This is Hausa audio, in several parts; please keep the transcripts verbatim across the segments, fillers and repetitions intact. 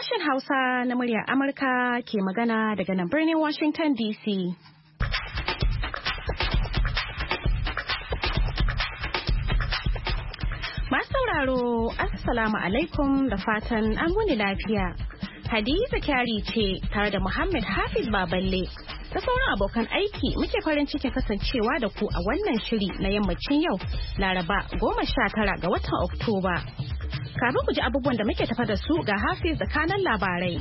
Sashen Hausa na muryar Amurka ke magana daga nan birnin Washington D C. Masu sauraro, Assalamu alaikum da fatan an wuni lafiya. Hadiza Kyari ce tare da Muhammad Hafiz Baballe da sauran abokan aiki muke farin cikin kasancewa da ku a wannan shiri na yammacin yau Laraba goma sha tara ga watan Oktoba. Kafin ku ji abubuwan da muke tafa da su ga Hafiz da kanan labarai.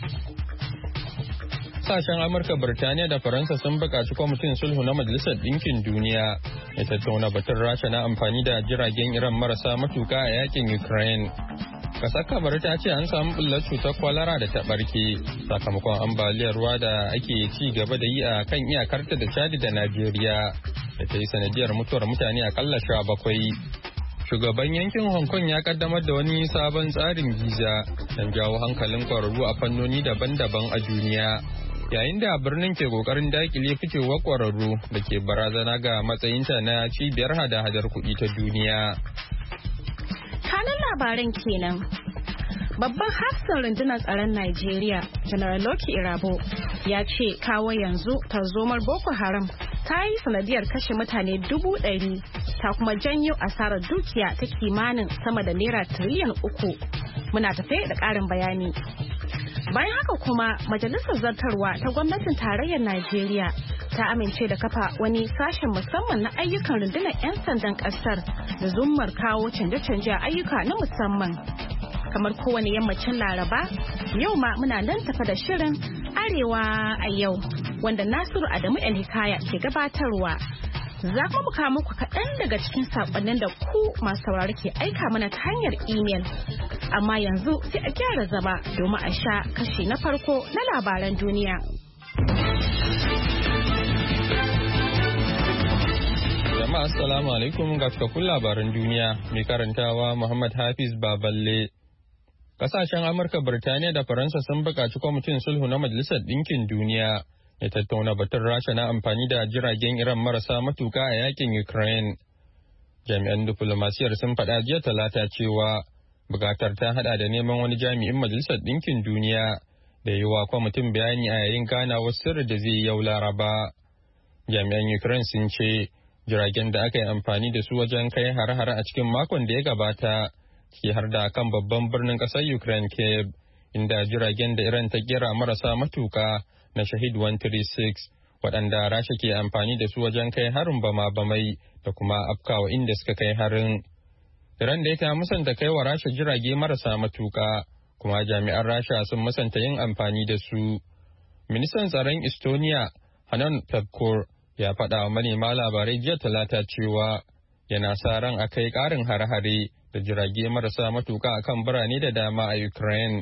Sashen Amurka, Birtaniya da Faransa sun buƙaci kwamitin sulhu na Majalisar Ɗinkin Duniya ya tattauna batun Rasha na amfani da jiragen Iran marasa matuka a yakin Ukraine. Kasar Kamaru ta ce an samu bullar cutar kwalara da ta ɓarke sakamakon ambaliyar ruwa da ake ci gaba da yi a kan iyakarta da Chad da Najeriya da ta yi sanadiyar mutuwar mutane akalla sha bakwai. Shugaban yankin Hong Kong ya kaddamar da wani sabon tsarin visa don jawo hankalin kwararru a fannoni daban-daban a duniya. Yayin da birnin ke kokarin dakile ficewar kwararru da ke barazana ga matsayinta na cibiyar hada-hadar kuɗi ta duniya. Kanan labaran kenan. Babban hafsan rundunar tsaron Najeriya, General Loki Irabo, ya ce kawo yanzu tarzomar Boko Haram ta yi sanadiyar kashe mutane dubu ɗari ta kuma janyo asarar dukiya ta kimanin sama da naira tiriliyan uku. Muna tafe da ƙarin bayani. Bayan haka kuma majalisar zartarwa ta gwamnatin tarayyar Najeriya ta amince da kafa wani sashen musamman na ayyukan rundunar 'yan sandan ƙasar da zummar kawo canje-canje a ayyuka na musamman. Kamar kowane yammacin Laraba, yau ma muna nan tafa da shirin Arewa a yau, wanda Nasiru Adamu El-Hikaya ke gabatarwa. Za kuma mu kawo muku kaɗan daga cikin saƙonnin da ku masu saurari ke aika mana ta hanyar imel. Amma yanzu sai a gyara zama domin a sha kashi na farko na labaran duniya. Jama'a assalamu alaikum ga cikakkun labaran duniya mai karantawa Muhammad Hafiz Baballe. Kasashen Amurka, Birtaniya da Faransa sun buƙaci kwamitin sulhu na Majalisar Ɗinkin Duniya ya tattauna batun Rasha na amfani da jiragen Iran marasa matuka a yakin Ukraine. Jami'an diflomasiyar sun faɗa jiya Talata cewa buƙatar ta haɗa da neman wani jami'in Majalisar Ɗinkin Duniya da yi wa kwamitin bayani a yayin ganawar sirri da zai yau Laraba. Jami'an Ukraine sun ce jiragen da aka yi amfani da su wajen kai hare-hare a cikin makon da ya gabata ciki har da kan babban birnin ƙasar Ukraine Kyiv, inda jiragen da Iran ta kera marasa matuka na Shahid one thirty-six waɗanda Rasha ke amfani da su wajen kai harin bama-bamai da kuma afkawa inda suka kai harin. Iran da ta musanta kai wa Rasha jirage marasa matuka, kuma jami'an Rasha sun musanta yin amfani da su. Ministan tsaron Estonia Hanan Pevkur ya faɗa wa manema labarai jiya Talata cewa yana sa ran a kai ƙarin hare-hare da jirage marasa matuka a kan birane da dama a Ukraine.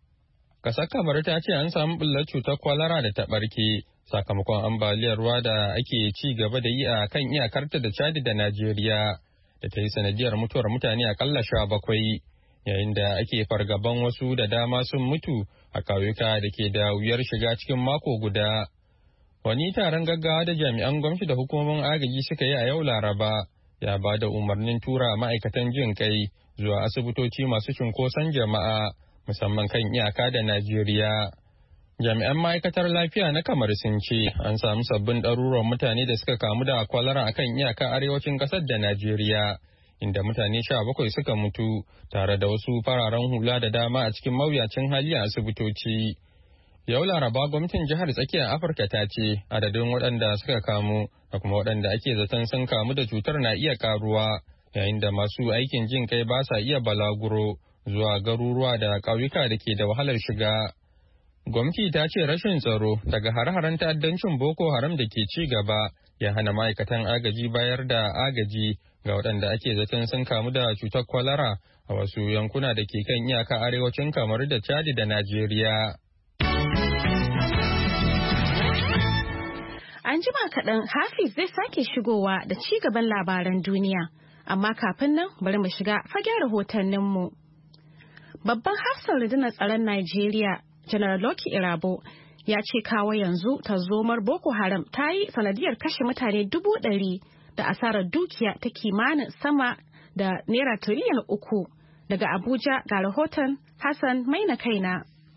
Ƙasar Kamaru ta ce an samu bullar cutar kwalara da ta ɓarke sakamakon ambaliyar ruwa da ake ci gaba da yi a kan iyakarta da Chad da Najeriya da ta yi sanadiyar mutuwar mutane akalla sha bakwai, yayin da ake fargaban wasu da dama sun mutu a ƙauyuka da ke da wuyar shiga cikin mako guda. Wani taron gaggawa da jami'an gwamnati da hukumomin agaji suka yi a yau Laraba ya ba da umarnin tura ma'aikatan jin kai zuwa asibitoci masu cunkoson jama'a musamman kan iyaka da Najeriya. Jami'an ma'aikatar lafiya na Kamar sun ce an samu sabbin ɗaruruwan mutane da suka kamu da kwalara a kan iyaka arewacin ƙasar da Najeriya, inda mutane sha bakwai suka mutu tare da wasu fararen hula da dama a cikin mawuyacin hali a asibitoci. Yau Laraba gwamnatin jihar tsakiyar Afirka ta ce adadin waɗanda suka kamu da kuma waɗanda ake zaton sun kamu da cutar na iya karuwa, yayin da masu aikin jin kai ba sa iya balaguro zuwa garuruwa da ƙauyuka da ke da wahalar shiga. Gwamnati ta ce rashin tsaro daga hare-haren ta'addancin Boko Haram da ke ci gaba ya hana ma'aikatan agaji bayar da agaji ga waɗanda ake zaton sun kamu da cutar kwalara a wasu yankuna da ke kan iyaka arewacin Kamaru da Chad da Najeriya. An jima kaɗan Hafiz zai sake shigowa da ci gaban labaran duniya, amma kafin nan bari mu shiga fagen rahotanninmu. Babban hafsan rundunar tsaron Najeriya, General Loki Irabo, ya ce kawo yanzu tarzomar Boko Haram ta yi sanadiyar kashe mutane dubu ɗari da asarar dukiya ta kimanin sama da naira tiriliyan uku. Daga Abuja ga rahoton Hassan Maina Kaina.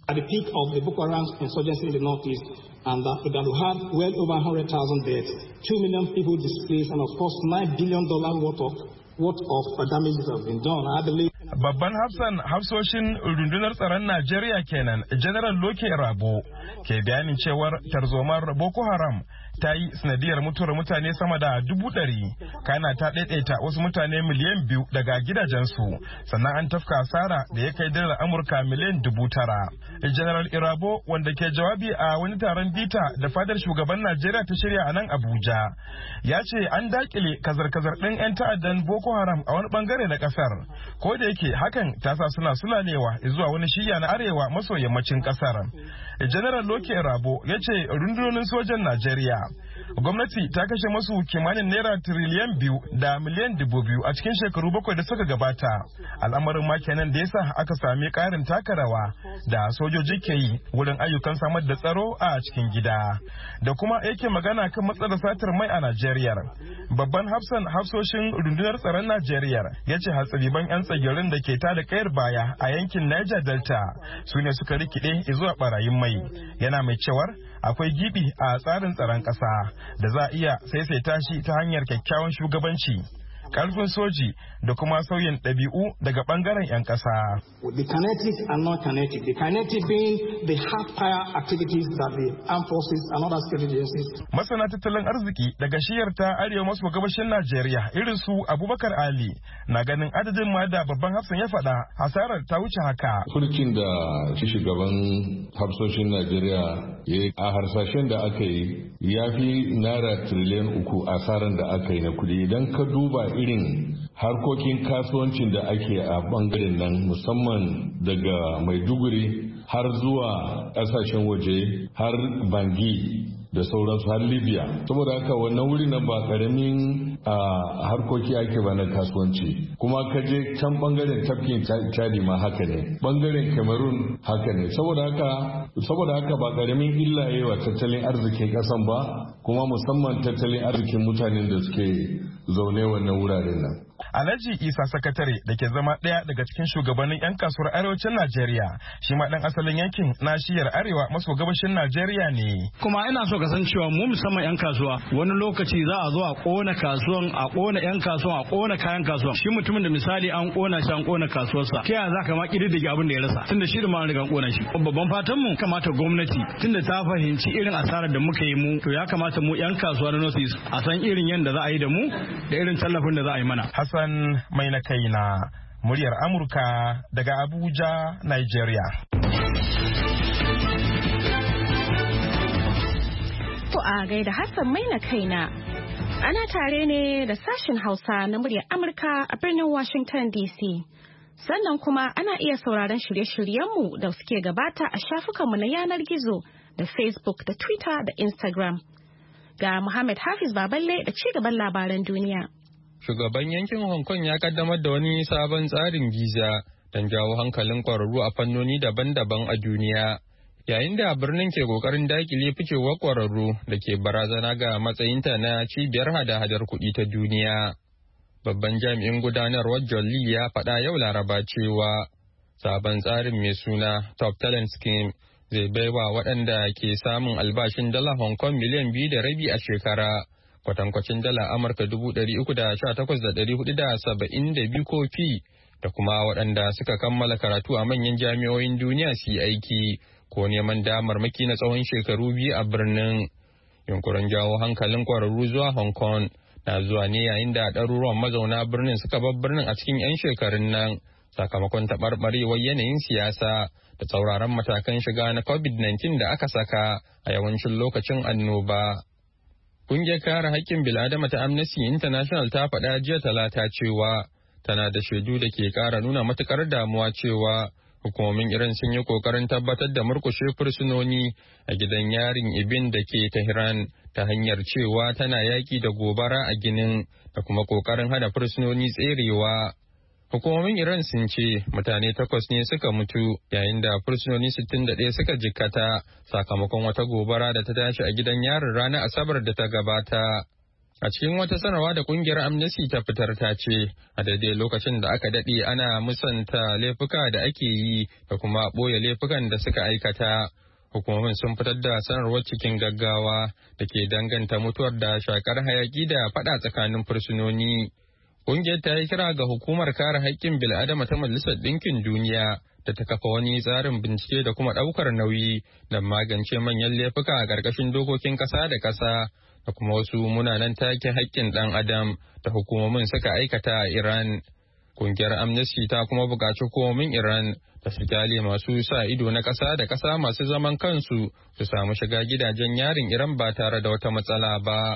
At the peak of the Boko Haram insurgency in the northeast, and that, that we had well over one hundred thousand deaths, two million people displaced, and of course nine billion dollars worth of worth of damages have been done. I believe. Babban hafsan hafsoshin rundunar tsaron Najeriya kenan, General Loke Rabo, ke bayanin cewar tarzomar Boko Haram ta yi sanadiyar mutuwar mutane sama da dubu ɗari, kana ta ɗaiɗaita wasu mutane miliyan biyu daga gidajensu, sannan an tafka asara da ya kai dalar Amurka miliyan dubu tara. General Irabo, wanda ke jawabi a wani taron bita da fadar shugaban Najeriya ta shirya a nan Abuja, ya ce an dakile kazar-kazar ɗin 'yan ta'addan Boko Haram a wani bangare na ƙasar, ko da yake hakan ta sa suna sulalewa zuwa wani shiya na arewa maso yammacin ƙasar. General Loke Rabo ya ce rundunonin sojan Najeriya gwamnati ta kashe masu kimanin naira tiriliyan biyu da miliyan dubu biyu a cikin shekaru bakwai da suka gabata, al'amarin ma kenan da yasa aka sami karin taka rawa da sojoji ke yi wurin ayyukan samar da tsaro a cikin gida. Da kuma yake magana kan matsalar satar mai a Najeriya, babban hafsan hafsoshin rundunar tsaron Najeriya ya ce hatsariban 'yan tsagirin da ke tada kayar baya a yankin Niger Delta su ne suka rikide zuwa barayin mai, yana mai cewar akwai gibi a tsarin tsaron ƙasa da za a iya saisaita shi ta hanyar kyakkyawan shugabanci, karfin soji da kuma sauyin ɗabi'u daga ɓangaren 'yan ƙasa. The kinetic and non-kinetic. The kinetic being the hard fire activities that the armed forces and other security agencies. Masana tattalin arziki daga shiyar ta arewa maso gabashin Najeriya irin su Abubakar Ali na ganin adadin ma da babban hafsan ya faɗa hasarar ta wuce haka. Furcin da shugaban hafsoshin Najeriya ya yi a harsashen da aka yi ya fi naira tiriliyan uku asarar da aka yi na kuɗi. Idan ka duba irin harkokin kasuwancin da ake a bangaren nan musamman daga Maiduguri har zuwa kasashen waje har Bangi da sauransu har Libya, saboda haka wannan wuri nan ba karamin a harkoki ake ba na kasuwanci. Kuma ka je can bangaren tafkin Chadi ma haka ne, bangaren Cameroon haka ne, saboda haka saboda haka ba karamin illa yayi wa tattalin arzikin kasan ba, kuma musamman tattalin arzikin mutanen da suke zaune wannan wuraren nan. Alhaji Isa Sakatare da ke zama ɗaya daga cikin shugabannin 'yan kasuwar arewacin Najeriya, shi ma ɗan asalin yankin na shiyar arewa maso gabashin Najeriya ne. Kuma ina so ka san cewa mu musamman 'yan kasuwa wani lokaci za a zo a ƙona kasuwan, a ƙona 'yan kasuwan, a ƙona kayan kasuwan. Shi mutumin da misali an ƙona shi an ƙona kasuwarsa, ta yaya za ka ma ƙididdige abin da ya rasa tunda shi da ma riga ƙona shi. Babban fatan mu kamata gwamnati tunda ta fahimci irin asarar da muka yi mu, to ya kamata mu 'yan kasuwa na North East a san irin yadda za a yi da mu da irin tallafin da za a yi mana. Hassan mai na kaina, muryar Amurka daga Abuja, Nigeria. To a gaida Hassan mai na kaina. Ana tare ne da sashen Hausa na muryar Amurka a birnin Washington D C. Sannan kuma ana iya sauraron shirye-shiryenmu da suke gabata a shafukanmu na yanar gizo da Facebook da Twitter da Instagram. Ga Muhammad Hafiz Baballe da ci gaban labaran duniya. Shugaban yankin Hong Kong ya kaddamar da wani sabon tsarin visa don jawo hankalin kwararru a fannoni daban-daban a duniya, yayin da birnin ke kokarin dakile ficewar kwararru da ke barazana ga matsayinta na cibiyar hada-hadar kuɗi ta duniya. Babban jami'in gudanarwar John Lee ya faɗa yau Laraba cewa sabon tsarin mai suna Top Talent Scheme zai baiwa waɗanda ke samun albashin dala Hong Kong miliyan biyu da rabi a shekara. Kwatankwacin dala Amurka dubu ɗari uku da sha takwas da ɗari hudu da saba'in da biyu kofi da kuma waɗanda suka kammala karatu a manyan jami'o'in duniya su yi aiki ko neman damarmaki na tsawon shekaru biyu a birnin. Yunkurin jawo hankalin kwararru zuwa Hong Kong na zuwa ne yayin da ɗaruruwan mazauna birnin suka bar birnin a cikin 'yan shekarun nan sakamakon taɓarɓarewar yanayin siyasa da tsauraran matakan shiga na covid nineteen da aka saka a yawancin lokacin annoba. Kungiyar kare haƙƙin bil'adama ta Amnesty International ta faɗa jiya Talata cewa tana da shaidu da ke ƙara nuna matuƙar damuwa cewa hukumomin Iran sun yi ƙoƙarin tabbatar da murƙushe fursunoni a gidan yarin Ibin da ke Tehran ta hanyar cewa tana yaƙi da gobara a ginin da kuma ƙoƙarin hana fursunoni tserewa. Hukumomin Iran sun ce mutane takwas ne suka mutu yayin da fursunoni sittin da ɗaya suka jikkata sakamakon wata gobara da ta tashi a gidan yarin ranar Asabar da ta gabata. A cikin wata sanarwa da kungiyar Amnesty ta fitar ta ce, a daidai lokacin da aka daɗe ana musanta laifuka da ake yi da kuma ɓoye laifukan da suka aikata. Hukumomin sun fitar da sanarwar cikin gaggawa da ke danganta mutuwar da shakar hayaki da faɗa tsakanin fursunoni. Kungiyar ta yi kira ga hukumar kare haƙƙin bil'adama ta Majalisar Ɗinkin Duniya da ta kafa wani tsarin bincike da kuma ɗaukar nauyi don magance manyan laifuka a ƙarƙashin dokokin ƙasa da ƙasa da kuma wasu munanan take haƙƙin ɗan adam da hukumomin suka aikata a Iran. Kungiyar Amnesty ta kuma buƙaci hukumomin Iran da su kyale masu sa ido na ƙasa da ƙasa masu zaman kansu su samu shiga gidajen yarin Iran ba tare da wata matsala ba.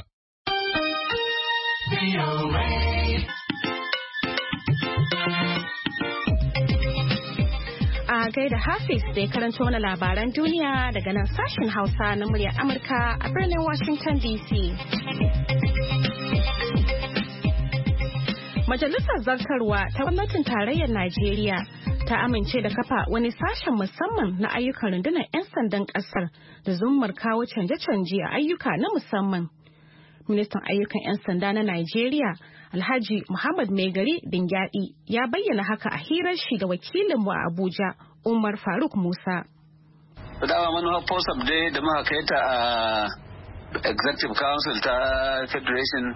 A gaida Hafiz da ya karanto mana labaran duniya daga nan sashen Hausa na muryar Amurka a birnin Washington D C. Majalisar Zartarwa ta gwamnatin tarayyar Najeriya ta amince da kafa wani sashen musamman na ayyukan rundunar 'yan sandan ƙasar da zummar kawo canje-canje a ayyuka na musamman. Ministan ayyukan 'yan sanda na Najeriya, Alhaji Muhammad Maigari Dingyadi, ya bayyana haka a hirar shi da wakilinmu a Abuja, Umar Faruk Musa. Dawa manufar FOSAP dai da muka kai ta a Executive Council ta Federation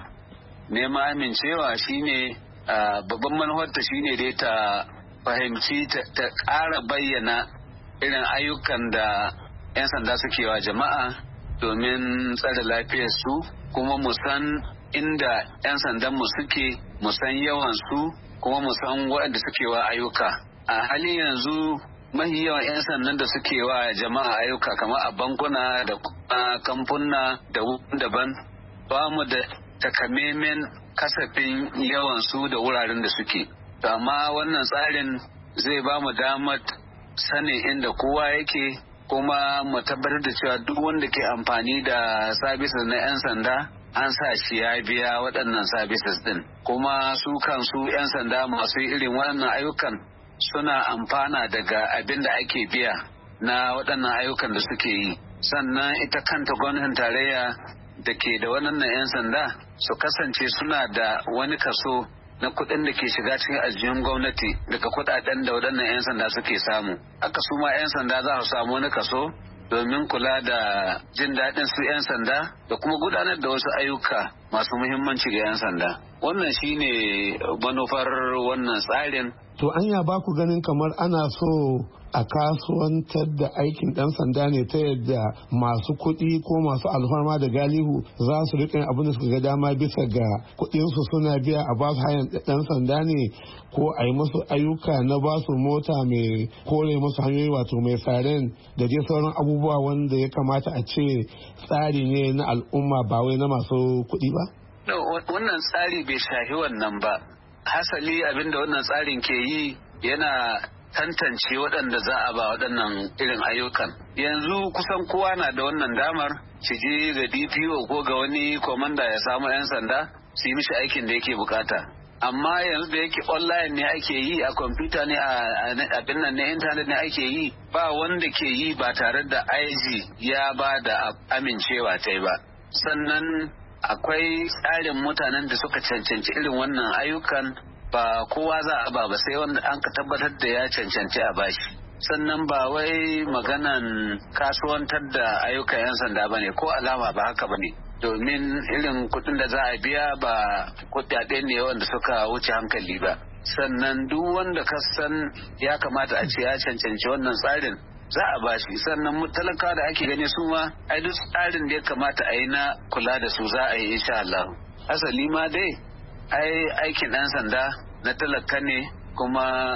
neman amincewa shine babban manufarta shine dai ta fahimci ta ƙara bayyana irin ayyukan da 'yan sanda suke wa jama'a domin tsare lafiyar su, kuma mu san inda 'yan sandanmu suke, mu san yawan su, kuma mu san waɗanda suke wa ayyuka. A halin yanzu mahi yawan 'yan sandan da suke wa jama'a ayyuka kamar a bankuna da kuma kamfuna da daban, ba mu da takamaiman kasafin yawan su da wuraren da suke. Amma wannan tsarin zai ba mu damar sanin inda kowa yake, kuma mu tabbatar da cewa duk wanda ke amfani da services na 'yan sanda an sa shi ya biya waɗannan services din. Kuma su kansu 'yan sanda masu irin waɗannan ayyukan suna amfana daga abin da ake biya na waɗannan ayyukan da suke yi. Sannan ita kanta gwamnatin tarayya da ke da waɗannan 'yan sanda su kasance suna da wani kaso na kuɗin da ke shiga cikin aljihun gwamnati daga kuɗaɗen da waɗannan 'yan sanda suke samu. Haka su ma 'yan sanda za su samu wani kaso domin kula da jin daɗin su 'yan sanda da kuma gudanar da wasu ayyuka masu muhimmanci ga 'yan sanda. Wannan shine manufar wannan tsarin. To anya ba ku ganin kamar ana so a kasuwantar da aikin ɗan sanda ne ta yadda masu kuɗi ko masu alfarma da galihu za su riƙa abin da suka ga dama bisa ga kuɗinsu suna biya a basu hayan ɗan sanda ne, ko a yi musu ayyuka na basu mota mai kore musu hanyoyi wato mai saren da dai sauran abubuwa wanda ya kamata a ce tsari ne na al'umma ba wai na masu kuɗi ba? Wannan tsari bai shahi wannan ba. Hasali abinda wannan tsarin ke yi yana tantance waɗanda za a ba waɗannan irin ayyukan. Yanzu kusan kowa na da wannan damar shi je ga D P O ko ga wani komanda ya samu 'yan sanda su yi mishi aikin da yake bukata. Amma yanzu da yake online ne ake yi, a kwamfuta ne, a abin nan ne, intanet ne ake yi, ba wanda ke yi ba tare da I G ya ba da amincewa ta ba. Sannan akwai tsarin mutanen da suka cancanci irin wannan ayyukan, ba kowa za a ba ba sai wanda an ka tabbatar da ya cancanci a bashi. Sannan ba wai maganan kasuwantar da ayyukan 'yan sanda ba ne, ko alama ba haka ba ne, domin irin kuɗin da za a biya ba kuɗaɗe ne wanda suka wuce hankali ba. Sannan duk wanda ka san ya kamata a ce ya cancanci wannan tsarin za a bashi. Sannan talaka da ake gani su ma ai duk tsarin da ya kamata a yi na kula da su za a yi insha Allah. Asali ma dai ai aikin ɗan sanda na talaka ne, kuma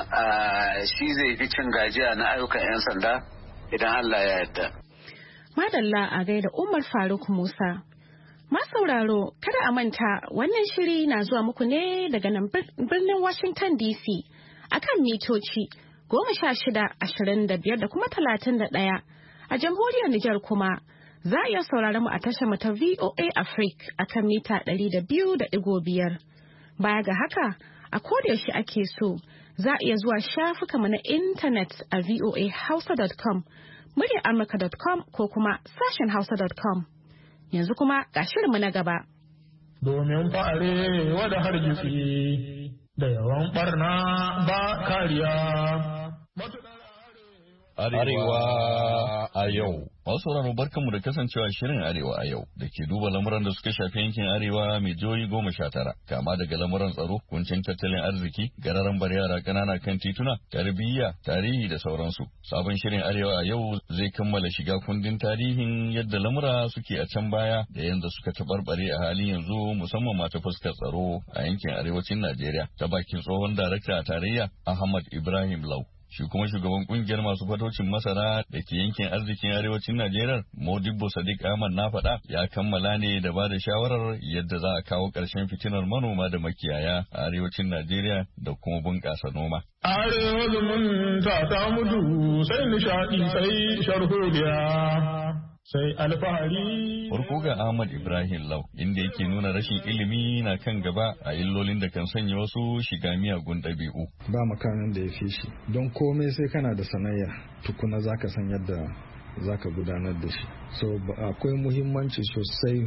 shi zai fi cin gajiya na ayyukan 'yan sanda idan Allah ya yarda. Madalla a gaida Umar Faruk Musa. Masauraro, kada a manta wannan shiri na zuwa muku ne daga nan birnin Washington D C akan mitoci goma sha shida, ashirin da biyar da kuma talatin da ɗaya. A jamhuriyar Nijar kuma za a iya sauraron mu a tashar mu ta V O A Africa akan mita ɗari da biyu da ɗigo biyar. Baya ga haka, a kodayaushe ake so za a iya zuwa shafuka mu na intanet a voa hausa dot com, muryar amurka dot com ko kuma sashen hausa dot com. Yanzu kuma ga shirinmu na gaba. domin fa'are wada hargitsi da yawan barna ba kariya. Arewa a yau. Masu sauraro barkanmu da kasancewa shirin Arewa a yau da ke duba lamuran da suka shafi yankin Arewa mai jihohi goma sha tara, kama daga lamuran tsaro, kuncin tattalin arziki, gararan bar yara ƙanana kan tituna, tarbiyya, tarihi da sauransu. Sabon shirin Arewa a yau zai kammala shiga kundin tarihin yadda lamura suke a can baya da yadda suka tabarbare a halin yanzu, musamman ma ta fuskar tsaro a yankin arewacin Najeriya, ta bakin tsohon darakta a tarayya Ahmad Ibrahim Lau. Shi kuma shugaban kungiyar masu fatocin masara da ke yankin arzikin arewacin Najeriya, Modibbo Sadiq Ahmad na faɗa, ya kammala ne da ba da shawarar yadda za a kawo ƙarshen fitinar manoma da makiyaya a arewacin Najeriya da kuma bunƙasa noma. Arewa zumunta ta mutu sai nishaɗi sai sharholiya. Sai alfahari. Farko ga Ahmad Ibrahim Lau, inda yake nuna rashin ilimi na kan gaba a illolin da kan sanya wasu shiga miyagun ɗabi'u. Ba makamin da ya fi shi, don komai sai kana da sanayya tukuna za ka san yadda za ka gudanar da shi. So akwai muhimmanci sosai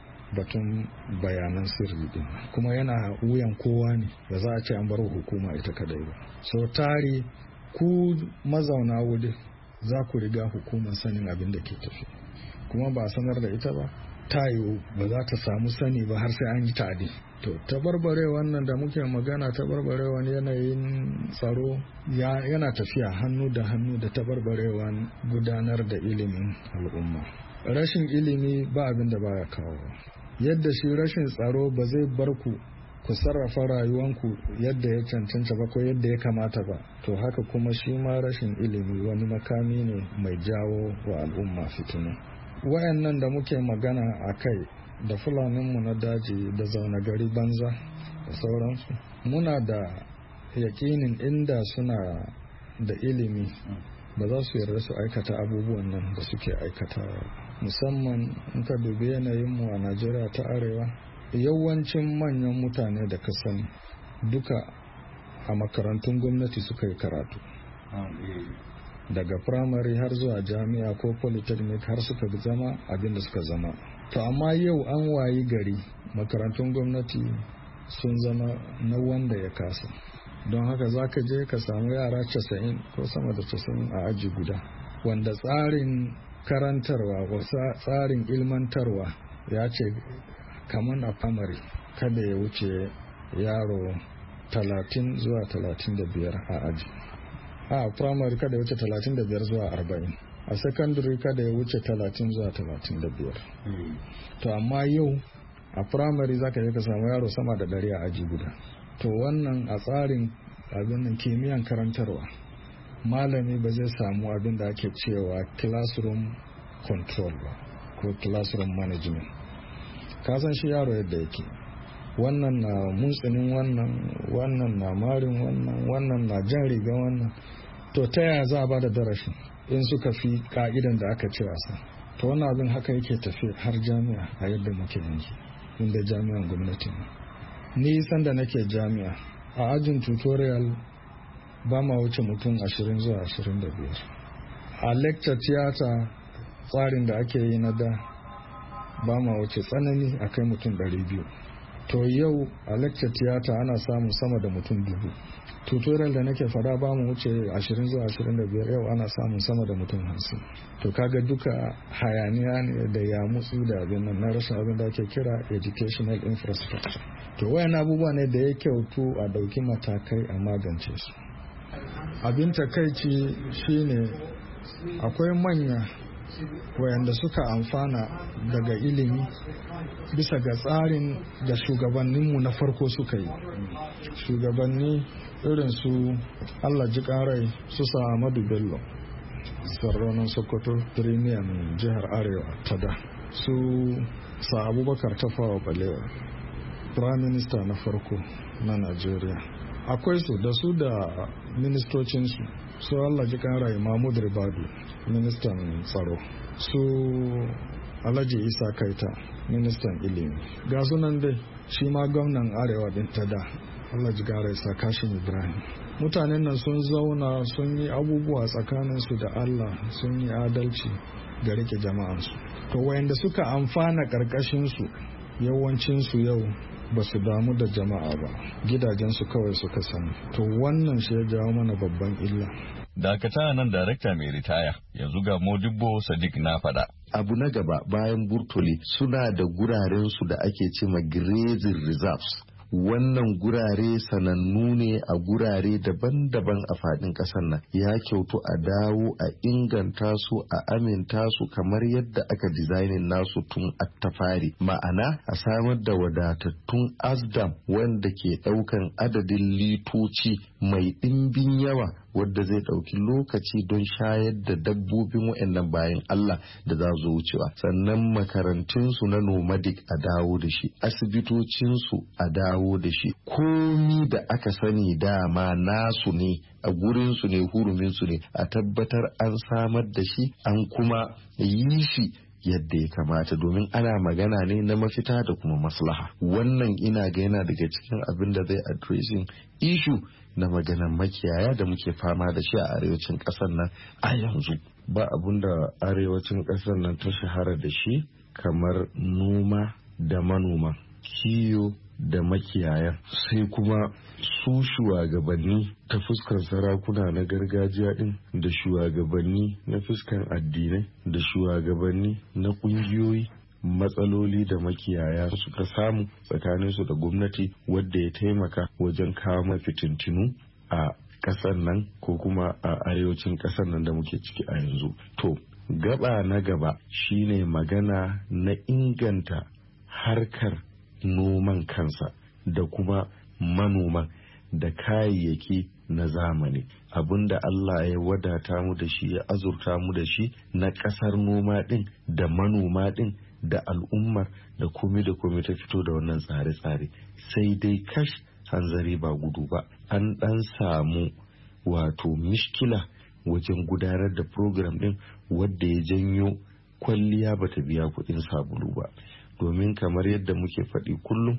batun bayanan sirri din, kuma yana wuyan kowa ne, da za a ce an bar hukuma ita kadai ba. So tari ku mazauna wuri za ku riga hukumar sanin abin da ke tafi, kuma ba a sanar da ita ba, ta yiwu ba za ta samu sani ba har sai an yi tadi. To tabarbare wannan da muke magana, tabarbarewan yanayin tsaro yana tafiya hannu da hannu da tabarbarewan gudanar da ilimin al'umma. Rashin ilimi ba abin da baya kawo. Yadda shi rashin tsaro ba zai bar ku ku sarrafa rayuwanku yadda ya cancanta ba ko yadda ya kamata ba, to haka kuma shi ma rashin ilimi wani makami ne mai jawo wa al'umma fitina. Wayannan da muke magana a kai da fulaninmu na daji da zaune gari banza da sauransu, muna da yakinin inda suna da ilimi ba za su yarda su aikata abubuwan nan da suke aikatawa. Musamman in ka dubi yanayinmu a Najeriya ta Arewa, yawancin manyan mutane da ka sani duka a makarantun gwamnati suka yi karatu, daga firamare har zuwa jami'a ko polytechnic har suka zama abinda suka zama. To amma yau an wayi gari makarantun gwamnati sun zama na wanda ya kasa, don haka za ka je ka samu yara casa'in ko sama da casa'in a aji guda, wanda tsarin karantarwa ko tsarin ilmantarwa ya ce kamar a famari kada ya wuce yaro talatin zuwa talatin da biyar a aji. A primary kada ya wuce talatin da biyar zuwa arba'in. A secondary kada ya wuce talatin zuwa talatin da biyar. To amma yau a primary zaka je ka samu yaro sama da ɗari a aji guda. To wannan a tsarin abin nan kimiyyan karantarwa, malami ba zai samu abin da ake cewa classroom control ba ko classroom management. Ka san shi yaro yadda yake, wannan na muntsinin wannan, wannan na marin wannan, wannan na jan riga wannan. To ta yaya za a ba da darasi in suka fi ka'idan da aka ce wasa? To wannan abin haka yake tafi har jami'a a yadda muke yanzu, inda jami'an gwamnati ne. Ni sanda nake jami'a a ajin tutorial ba ma wuce mutum ashirin zuwa ashirin da biyar. A lecture theater tsarin da ake yi na da ba ma wuce tsanani a kai mutum ɗari biyu. To yau a lecture theater ana samun sama da mutum dubu. Tutorial da nake fada ba mu wuce ashirin zuwa ashirin da biyar, yau ana samun sama da mutum hamsin. To kaga duka hayaniya ne da ya mutsu da abin nan na rashin abin da ake kira educational infrastructure. To wayan abubuwa ne da ya kyautu a dauki matakai a magance su. Abin takaici shine akwai manya wayanda suka amfana daga ilimi bisa ga tsarin da shugabanninmu na farko suka yi. Shugabanni irin su Allah ji karai su Ahmadu Bello, Sarraunan Sokoto, Premier jihar Arewa ta da, su Sa Abubakar Tafawa Balewa, Prime Minister na farko na Najeriya. Akwai su da su da ministocinsu, su Allah ji karai Mahmud Ribadu, ministan tsaro, su Alhaji Isa Kaita, ministan ilimi. Ga sunan dai shi ma gwamnan Arewa din ta da, Allah ji gara Isa Kashim Ibrahim. Mutanen nan sun zauna sun yi abubuwa tsakaninsu da Allah, sun yi adalci ga rike jama'ansu. To wayanda suka amfana karkashinsu yawancinsu yau ba su damu da jama'a ba, gidajensu kawai suka sani. To wannan shi ya jawo mana babban illa. Dakata nan darakta mai ritaya, yanzu ga Modibbo Sadiq na faɗa. Abu na gaba bayan Burtoli suna da gurarensu da ake cema grazing reserves. Wannan gurare sanannu ne a gurare daban-daban a faɗin ƙasar nan. Ya kyautu a dawo a inganta su, a aminta su kamar yadda aka dizainin nasu tun attafari. Ma'ana a samar da wadatattun asdam wanda ke ɗaukan adadin litoci mai ɗimbin yawa wadda zai ɗauki lokaci don shayar da dabbobin waɗannan bayan Allah da za su wucewa. Sannan makarantunsu na nomadic a dawo da shi, asibitocinsu a dawo da shi. Komi da aka sani dama nasu ne, a gurinsu ne, huruminsu ne, a tabbatar an samar da shi an kuma yi shi yadda ya kamata, domin ana magana ne na mafita da kuma maslaha. Wannan ina ga yana daga cikin abin da zai addressing issue na maganan makiyaya da muke fama da shi a arewacin ƙasar nan a yanzu. Ba abun da arewacin ƙasar nan ta shahara da shi kamar noma da manoma, kiyo da makiyaya, sai kuma su shugabanni ta fuskar sarakuna na gargajiya din da shugabanni na fuskar addinai da shugabanni na kungiyoyi. Matsaloli da makiyaya suka samu tsakaninsu da gwamnati wadda ya taimaka wajen kawo mafitintinu a ƙasar nan ko kuma a arewacin ƙasar nan da muke ciki a yanzu. To, gaba na gaba shine magana na inganta harkar noman kansa da kuma manoma da kayayyaki na zamani, abinda Allah ya wadata mu da shi, ya azurta mu da shi na ƙasar noma ɗin da manoma ɗin da al'ummar da komai da komai ta fito da wannan tsare-tsare. Sai dai kash hanzari ba gudu ba, an ɗan samu wato mishkila wajen gudanar da program ɗin wadda ya janyo kwalliya bata biya kuɗin sabulu ba. Domin kamar yadda muke faɗi kullum,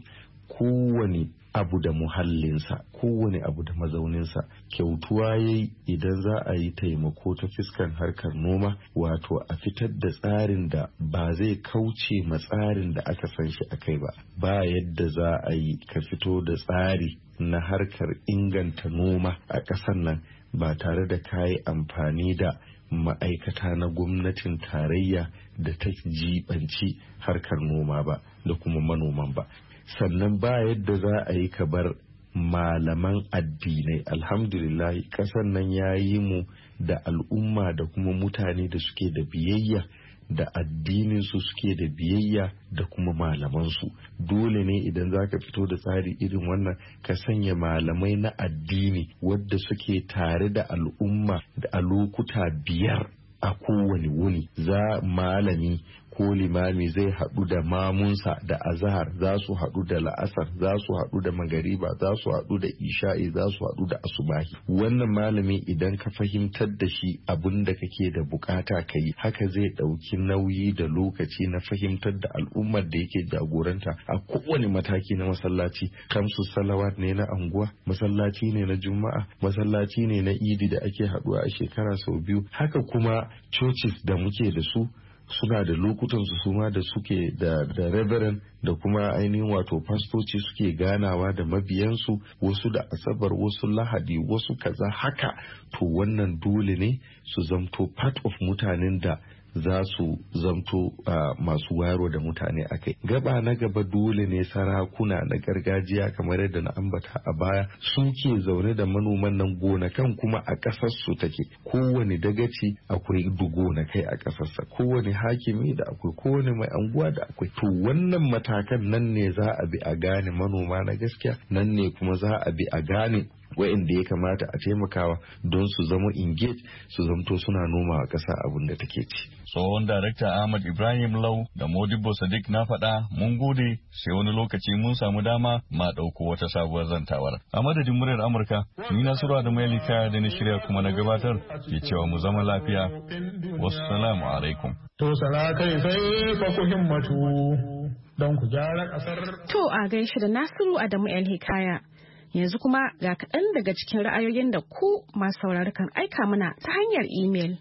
kowane abu da muhallinsa, kowane abu da mazauninsa. Kyautuwa yayi idan za a yi taimako ta fiskan harkar noma, wato a fitar da tsarin da ba zai kauce ma tsarin da aka san shi a kai ba. Ba yadda za a yi ka fito da tsari na harkar inganta noma a ƙasar nan ba tare da kayi amfani da ma'aikata na gwamnatin tarayya da ta jibanci harkar noma ba da kuma manoman ba. Sannan ba yadda za a yi ka bar malaman addinai. Alhamdulillah ƙasar nan ya yi mu da al'umma da kuma mutane da suke da biyayya da addininsu, suke da biyayya da kuma malamansu. Dole ne idan za ka fito da tsari irin wannan ka sanya malamai na addini wadda suke tare da al'umma da a lokuta biyar a kowane wuni. Za malami ko limami zai haɗu da mamunsa da azahar, za su haɗu da la'asar, za su haɗu da magariba, za su haɗu da isha'i, za su haɗu da asubahi. Wannan malami idan ka fahimtar da shi abin da kake da bukata ka yi, haka zai ɗauki nauyi da lokaci na fahimtar da al'ummar da yake jagoranta a kowane mataki na masallaci. Kamsu salawat ne na anguwa, masallaci ne na juma'a, masallaci ne na idi da ake haɗuwa a shekara sau biyu. Haka kuma churches da muke da su suna da lokutan su suma da suke da da reverend da kuma ainihin wato fastoci suke ganawa da mabiyansu, wasu da asabar, wasu lahadi, wasu kaza haka. To wannan dole ne su zamto part of mutanen da za su zamto uh, masu wayarwa da mutane akai. Gaba na gaba dole ne sarakuna na gargajiya kamar yadda na ambata a baya suke zaune da manoman nan gonakan kuma a ƙasar su take. Kowane dagaci akwai gonakai a ƙasarsa, kowane hakimi da akwai, kowane mai anguwa da akwai. To wannan matakan nan ne za a bi a gane manoma na gaskiya, nan ne kuma za a bi a gane wa'inda ya kamata a taimakawa don su zama engage, su zamto suna noma a ƙasa abin da take ci. Tsohon darakta Ahmad Ibrahim Lau da Modibbo Sadiq na faɗa mun gode, sai wani lokaci mun samu dama ma ɗauko wata sabuwar zantawar. A madadin muryar Amurka, ni Nasiru da Mailika da na shirya kuma na gabatar ke cewa mu zama lafiya. Wassalamu alaikum. To sala kai sai fa ku himmatu don ku gyara ƙasar. To a gaishe da Nasiru Adamu El Hikaya. Yanzu kuma ga kaɗan daga cikin ra'ayoyin da ku masu saurari kan aika mana ta hanyar imel.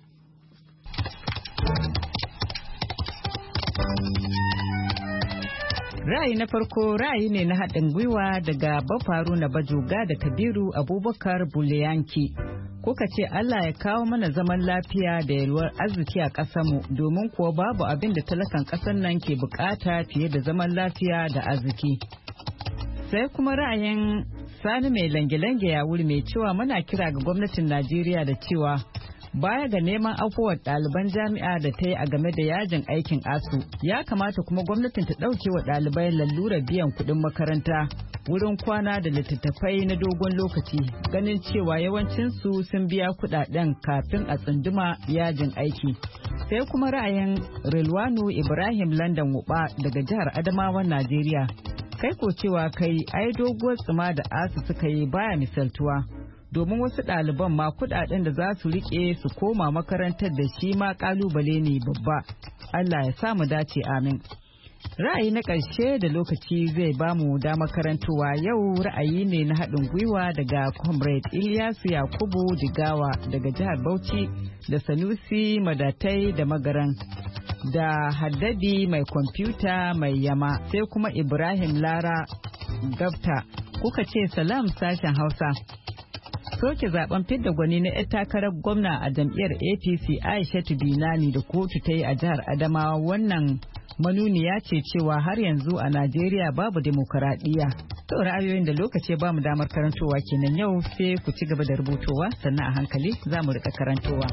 Ra'ayi na farko ra'ayi ne na haɗin gwiwa daga Bafaru na Bajoga da Kabiru Abubakar Buleyanki. Kuka ce Allah ya kawo mana zaman lafiya da yalwar arziki a ƙasarmu domin kuwa babu abin da talakan ƙasar nan ke bukata fiye da zaman lafiya da arziki. Sai kuma ra'ayin Sani mai lange-lange ya wuri mai cewa muna kira ga gwamnatin Najeriya da cewa baya ga neman afuwar ɗaliban jami'a da ta yi a game da yajin aikin asu ya kamata kuma gwamnatin ta ɗauke wa ɗalibai lalurar biyan kuɗin makaranta wurin kwana da littattafai na dogon lokaci ganin cewa yawancinsu sun biya kuɗaɗen kafin a tsunduma yajin aiki. Sai kuma ra'ayin Rilwanu Ibrahim London Wuba daga jihar Adamawan Najeriya. Kai ko cewa kai ai doguwar tsima da asu suka yi baya misaltuwa. Domin wasu ɗaliban ma kuɗaɗen da za su riƙe su koma makarantar da shi ma ƙalubale ne babba. Allah ya samu dace amin. Ra'ayi na ƙarshe da lokaci zai ba mu damar karantowa yau ra'ayi ne na haɗin gwiwa daga Comrade Ilyasu Yakubu Digawa daga jihar Bauchi da Sanusi Madatai da Magaran da Haddadi mai kwamfuta mai yama sai kuma Ibrahim Lara Gafta. Kuka ce salam sashen Hausa. Soke zaben fidda gwani na 'yar takarar gwamna a jam'iyyar A P C Aishatu Binani da kotu ta yi a jihar Adamawa wannan manuniya ce cewa har yanzu a Najeriya babu demokaradiyya. To ra'ayoyin da lokaci ba mu damar karantowa kenan yau sai ku ci gaba da rubutowa sannan a hankali za mu rika karantowa.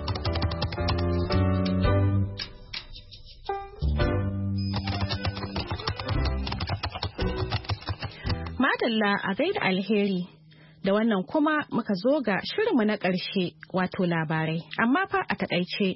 Madalla a gaida alheri. Da wannan kuma muka zo ga shirinmu na ƙarshe wato labarai, amma fa a taƙaice.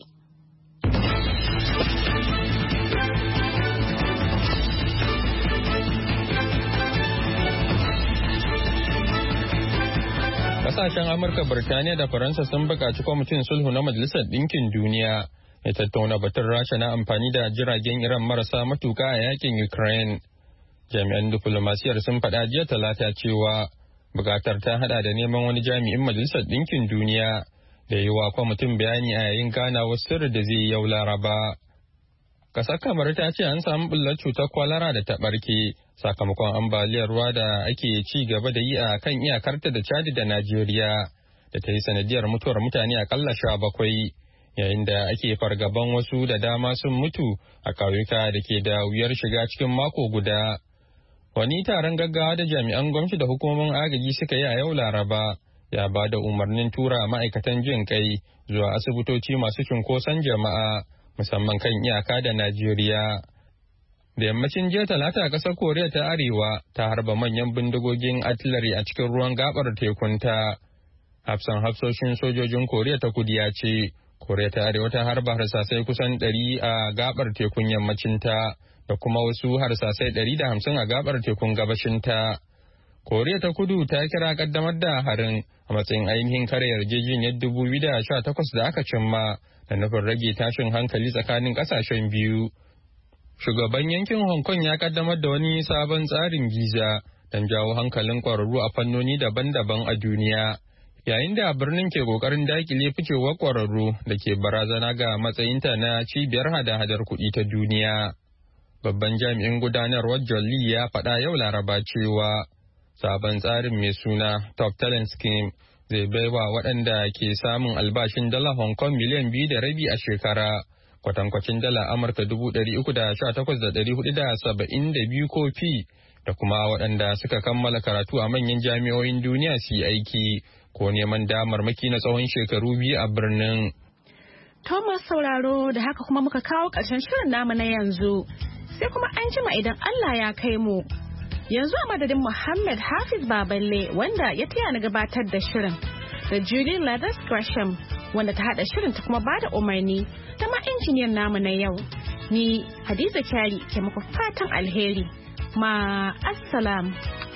Kasashen Amurka, Birtaniya da Faransa sun buƙaci kwamitin sulhu na Majalisar Ɗinkin Duniya ya tattauna batun Rasha na amfani da jiragen Iran marasa matuƙa a yakin Ukraine. Jami'an diflomasiyar sun faɗa jiya Talata cewa bukatar ta hada da neman wani jami'in Majalisar Ɗinkin Duniya da yi wa kwamitin bayani a yayin ganawar sirri da zai yau Laraba. Ƙasar Kamar ta ce an samu bullar cutar kwalara da ta ɓarke sakamakon ambaliyar ruwa da ake ci gaba da yi a kan iyakarta da Chad da Najeriya da ta yi sanadiyar mutuwar mutane akalla sha bakwai yayin da ake fargaban wasu da dama sun mutu a ƙauyuka da ke da wuyar shiga cikin mako guda. Wani taron gaggawa da jami'an gwamnati da hukumomin agaji suka yi a yau Laraba ya ba da umarnin tura ma'aikatan jin kai zuwa asibitoci masu cunkoson jama'a musamman kan iyaka da Najeriya. Da yammacin jiya Talata a ƙasar Koriya ta Arewa ta harba manyan bindigogin artillery a cikin ruwan gabar tekunta. Hafsan hafsoshin sojojin Koriya ta Kudu ya ce Koriya ta Arewa ta harba harsasai kusan ɗari a gabar tekun yammacinta. Da kuma wasu harsasai ɗari da hamsin a gabar tekun gabashinta. Koriya ta Kudu ta kira kaddamar da harin a matsayin ainihin kare yarjejeniyar dubu biyu da sha takwas da aka cimma da nufin rage tashin hankali tsakanin ƙasashen biyu. Shugaban yankin Hong Kong ya kaddamar da wani sabon tsarin visa don jawo hankalin ƙwararru a fannoni daban-daban a duniya. Yayin da birnin ke ƙoƙarin dakile ficewar ƙwararru da ke barazana ga matsayinta na cibiyar hada-hadar kuɗi ta duniya. Babban jami'in gudanarwar John Lee ya faɗa yau Laraba cewa sabon tsarin mai suna Top Talent Scheme zai baiwa waɗanda ke samun albashin dala Hong Kong miliyan biyu da rabi a shekara, kwatankwacin dala Amurka dubu ɗari uku da sha takwas da ɗari hudu da saba'in da biyu kofi, da kuma waɗanda suka kammala karatu a manyan jami'o'in duniya su yi aiki ko neman damarmaki na tsawon shekaru biyu a birnin. Thomas sauraro da haka kuma muka kawo ƙarshen shirin namu na yanzu. Sai kuma an jima idan Allah ya kai mu. Yanzu a madadin Muhammad Hafiz Baballe wanda ya taya na gabatar da shirin da Julie Leathers Gresham wanda ta haɗa shirin ta kuma bada umarni da ma injiniyan namu na yau. Ni Hadiza Kyari ke muku fatan alheri. Ma assalam.